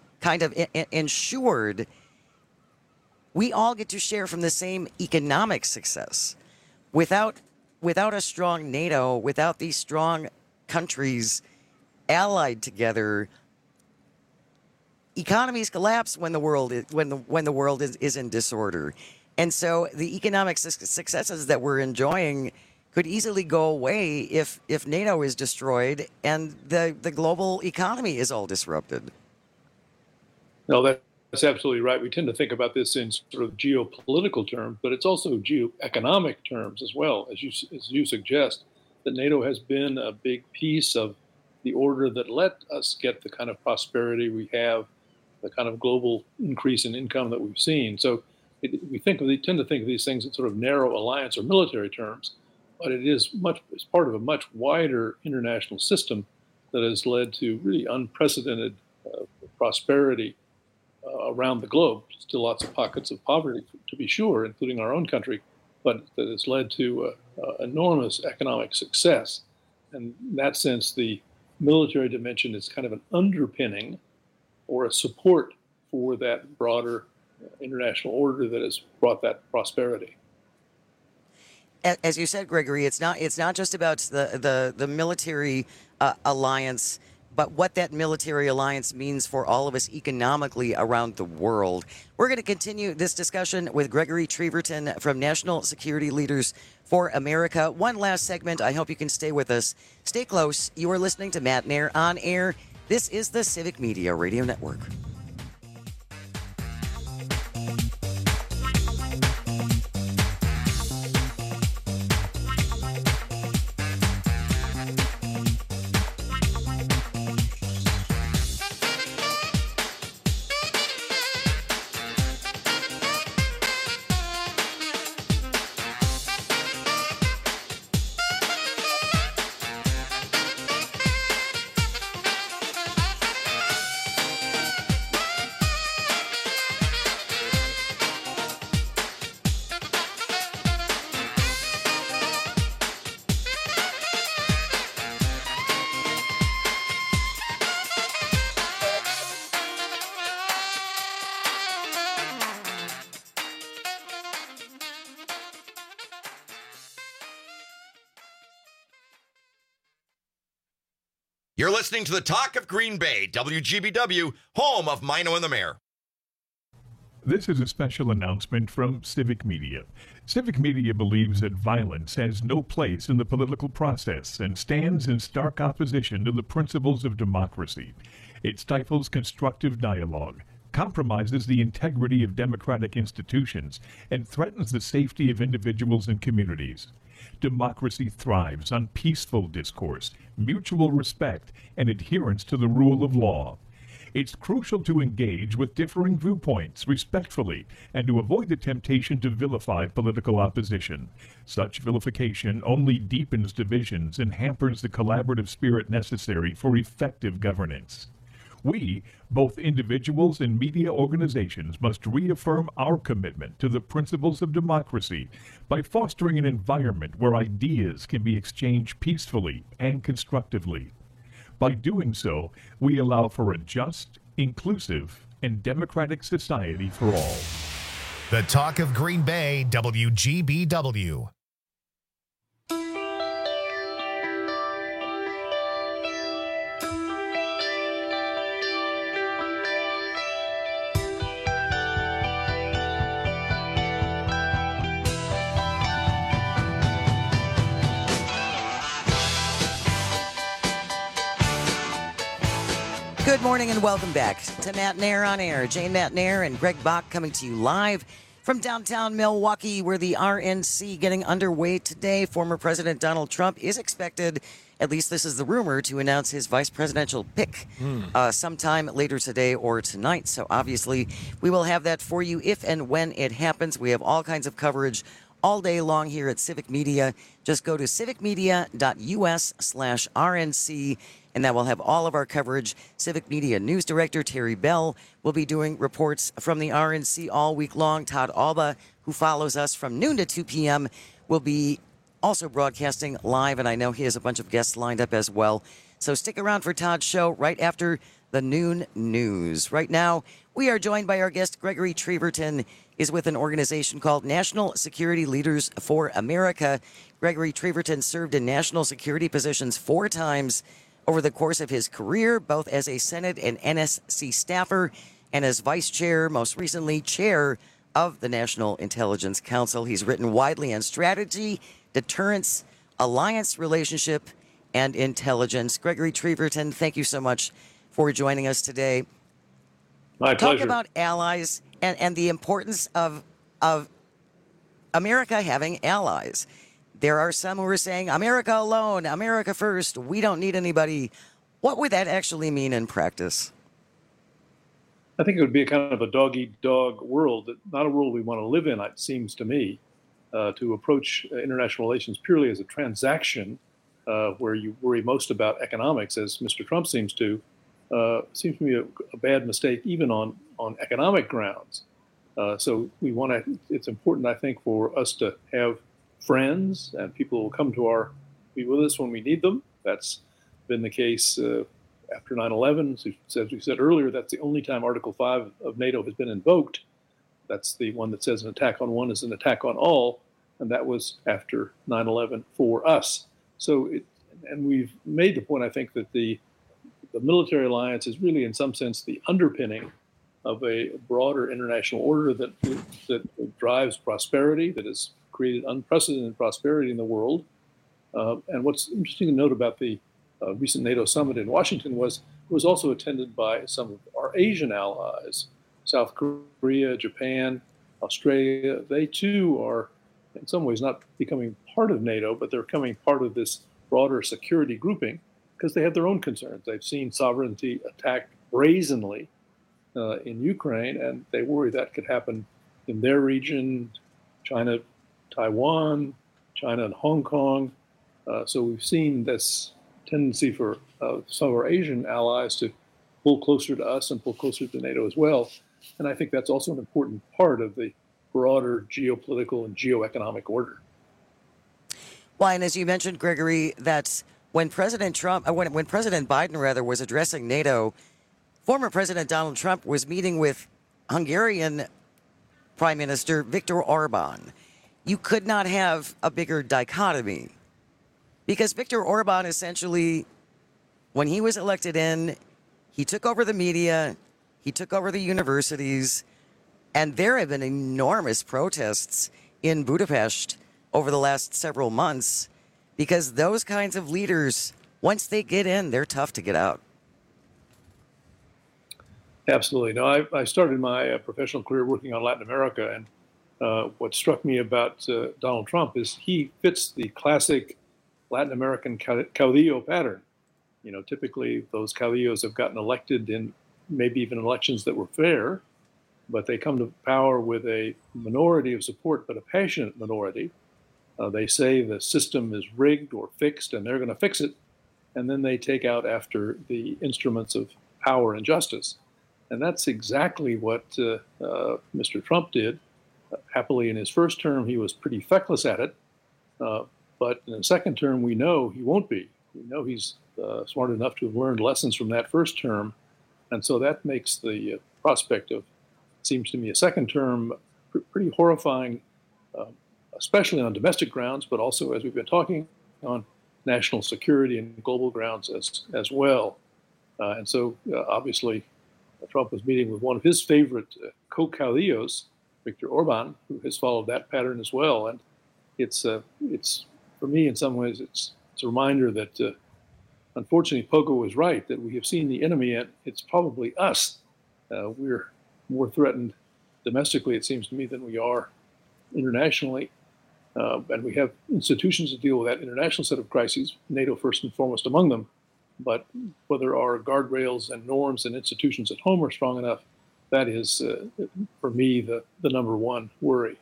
ensured. We all get to share from the same economic success. Without a strong NATO, without these strong countries allied together, economies collapse when the world is in disorder. And so the economic successes that we're enjoying could easily go away if NATO is destroyed and the global economy is all disrupted. No, that's absolutely right. We tend to think about this in sort of geopolitical terms, but it's also geoeconomic terms as well, as you suggest, that NATO has been a big piece of the order that let us get the kind of prosperity we have, the kind of global increase in income that we've seen. So we tend to think of these things in sort of narrow alliance or military terms, but it's part of a much wider international system that has led to really unprecedented prosperity around the globe. Still lots of pockets of poverty, to be sure, including our own country, but that has led to enormous economic success. And in that sense, the military dimension is kind of an underpinning or a support for that broader international order that has brought that prosperity. As you said, Gregory, it's not just about the military alliance, but what that military alliance means for all of us economically around the world. We're going to continue this discussion with Gregory Treverton from National Security Leaders for America. One last segment. I hope you can stay with us. Stay close. You are listening to Matt Nair on Air. This is the Civic Media Radio Network. You're listening to the Talk of Green Bay, WGBW, home of Mino and the Mayor. This is a special announcement from Civic Media. Civic Media believes that violence has no place in the political process and stands in stark opposition to the principles of democracy. It stifles constructive dialogue, compromises the integrity of democratic institutions, and threatens the safety of individuals and communities. Democracy thrives on peaceful discourse, mutual respect, and adherence to the rule of law. It's crucial to engage with differing viewpoints respectfully and to avoid the temptation to vilify political opposition. Such vilification only deepens divisions and hampers the collaborative spirit necessary for effective governance. We, both individuals and media organizations, must reaffirm our commitment to the principles of democracy by fostering an environment where ideas can be exchanged peacefully and constructively. By doing so, we allow for a just, inclusive, and democratic society for all. The Talk of Green Bay, WGBW. Good morning and welcome back to Matt Nair on Air. Jane Matt Nair and Greg Bach coming to you live from downtown Milwaukee, where the RNC getting underway today. Former President Donald Trump is expected, at least this is the rumor, to announce his vice presidential pick sometime later today or tonight. So obviously we will have that for you if and when it happens. We have all kinds of coverage all day long here at Civic Media. Just go to civicmedia.us/RNC, and that will have all of our coverage. Civic Media News Director Terry Bell will be doing reports from the RNC all week long. Todd Alba, who follows us from noon to 2 p.m., will be also broadcasting live, and I know he has a bunch of guests lined up as well. So stick around for Todd's show right after the noon news. Right now, we are joined by our guest, Gregory Treverton, is with an organization called National Security Leaders for America. Gregory Treverton served in national security positions 4 times over the course of his career, both as a Senate and NSC staffer and as vice chair, most recently chair of the National Intelligence Council. He's written widely on strategy, deterrence, alliance relationship, and intelligence. Gregory Treverton, thank you so much for joining us today. My pleasure. Talk about allies and the importance of America having allies. There are some who are saying, America alone, America first, we don't need anybody. What would that actually mean in practice? I think it would be a kind of a dog-eat-dog world, not a world we want to live in, it seems to me, to approach international relations purely as a transaction where you worry most about economics, as Mr. Trump seems to me a bad mistake, even on economic grounds. So we want to. It's important, I think, for us to have friends and people who will come to be with us when we need them. That's been the case after 9/11. As we said earlier, that's the only time Article 5 of NATO has been invoked. That's the one that says an attack on one is an attack on all, and that was after 9/11 for us. So, and we've made the point, I think, that the military alliance is really, in some sense, the underpinning of a broader international order that drives prosperity, that has created unprecedented prosperity in the world. And what's interesting to note about the recent NATO summit in Washington was it was also attended by some of our Asian allies, South Korea, Japan, Australia. They too are, in some ways, not becoming part of NATO, but they're becoming part of this broader security grouping because they have their own concerns. They've seen sovereignty attacked brazenly in Ukraine, and they worry that could happen in their region, China, Taiwan, China and Hong Kong. So we've seen this tendency for some of our Asian allies to pull closer to us and pull closer to NATO as well. And I think that's also an important part of the broader geopolitical and geoeconomic order. Well, and as you mentioned, Gregory, that when President Biden was addressing NATO, former President Donald Trump was meeting with Hungarian Prime Minister Viktor Orban. You could not have a bigger dichotomy because Viktor Orban essentially, when he was elected in, he took over the media, he took over the universities, And there have been enormous protests in Budapest over the last several months because those kinds of leaders, once they get in, they're tough to get out. Absolutely. No, I started my professional career working on Latin America, and what struck me about Donald Trump is he fits the classic Latin American caudillo pattern. You know, typically those caudillos have gotten elected in maybe even elections that were fair, but they come to power with a minority of support, but a passionate minority. They say the system is rigged or fixed, and they're going to fix it, and then they take out after the instruments of power and justice. And that's exactly what Mr. Trump did. Happily, in his first term, he was pretty feckless at it. But in the second term, we know he won't be. We know he's smart enough to have learned lessons from that first term. And so that makes the prospect of, it seems to me, a second term pretty horrifying, especially on domestic grounds, but also, as we've been talking, on national security and global grounds as well. And so, obviously, Trump was meeting with one of his favorite co-caudillos, Viktor Orban, who has followed that pattern as well. And it's for me, in some ways, it's a reminder that, unfortunately, Pogo was right, that we have seen the enemy, and it's probably us. We're more threatened domestically, it seems to me, than we are internationally. And we have institutions to deal with that international set of crises, NATO first and foremost among them. But whether our guardrails and norms and institutions at home are strong enough, that is, for me, the number one worry.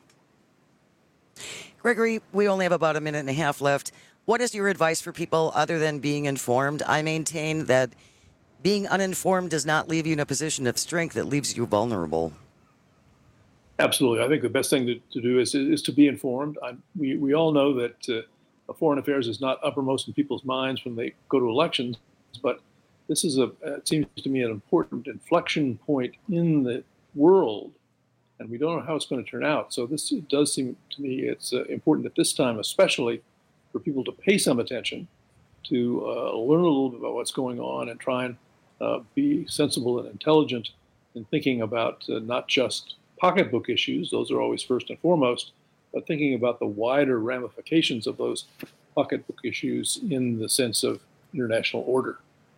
Gregory, we only have about a minute and a half left. What is your advice for people other than being informed? I maintain that being uninformed does not leave you in a position of strength. It leaves you vulnerable. Absolutely. I think the best thing to do is to be informed. We all know that foreign affairs is not uppermost in people's minds when they go to elections, but this is it seems to me, an important inflection point in the world, and we don't know how it's going to turn out. So it does seem to me it's important at this time, especially for people to pay some attention, to learn a little bit about what's going on and try and be sensible and intelligent in thinking about not just pocketbook issues, those are always first and foremost, but thinking about the wider ramifications of those pocketbook issues in the sense of international order.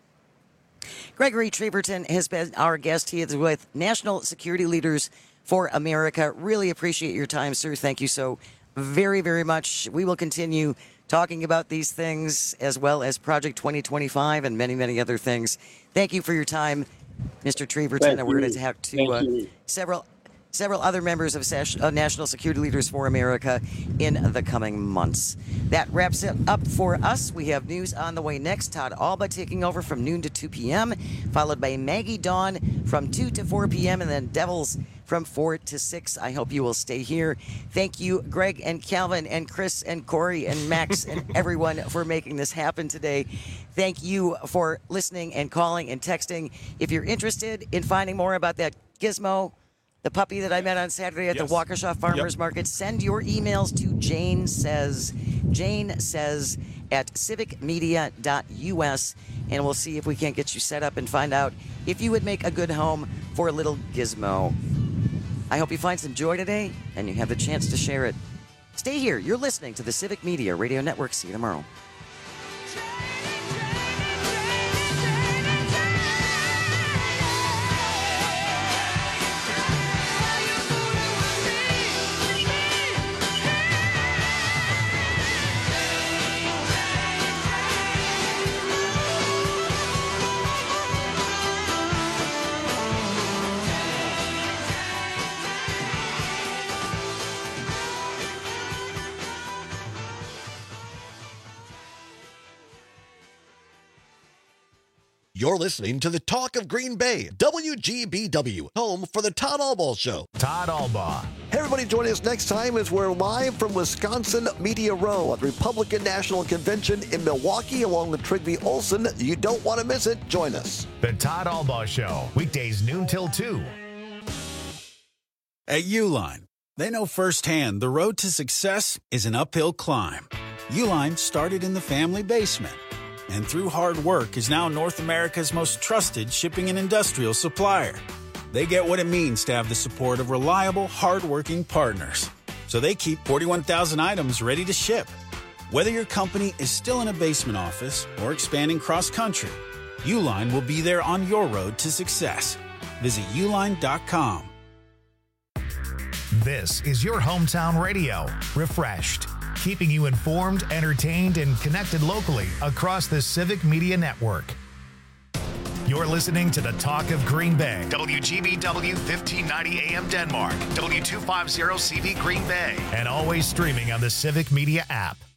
Gregory Treverton has been our guest. He is with National Security Leaders for America. Really appreciate your time, sir. Thank you so very, very much. We will continue talking about these things as well as Project 2025 and many, many other things. Thank you for your time, Mr. Treverton. And we're going to talk to several other members of National Security Leaders for America in the coming months. That wraps it up for us. We have news on the way next. Todd Alba taking over from noon to 2 p.m., followed by Maggie Dawn from 2 to 4 p.m., and then Devils from 4 to 6. I hope you will stay here. Thank you, Greg and Calvin and Chris and Corey and Max and everyone for making this happen today. Thank you for listening and calling and texting. If you're interested in finding more about that Gizmo, the puppy that I met on Saturday at the Waukesha Farmers Market, send your emails to Jane says at civicmedia.us, and we'll see if we can't get you set up and find out if you would make a good home for a little gizmo. I hope you find some joy today and you have the chance to share it. Stay here. You're listening to the Civic Media Radio Network. See you tomorrow. You're listening to the Talk of Green Bay, WGBW, home for the Todd Alba Show. Todd Alba. Hey, everybody, join us next time as we're live from Wisconsin Media Row at the Republican National Convention in Milwaukee along with Trigby Olson. You don't want to miss it. Join us. The Todd Alba Show, weekdays noon till 2. At Uline, they know firsthand the road to success is an uphill climb. Uline started in the family basement, and through hard work is now North America's most trusted shipping and industrial supplier. They get what it means to have the support of reliable, hardworking partners. So they keep 41,000 items ready to ship. Whether your company is still in a basement office or expanding cross-country, Uline will be there on your road to success. Visit uline.com. This is your hometown radio, Refreshed, keeping you informed, entertained, and connected locally across the Civic Media Network. You're listening to the Talk of Green Bay, WGBW 1590 AM Denmark, W250 CV Green Bay, and always streaming on the Civic Media app.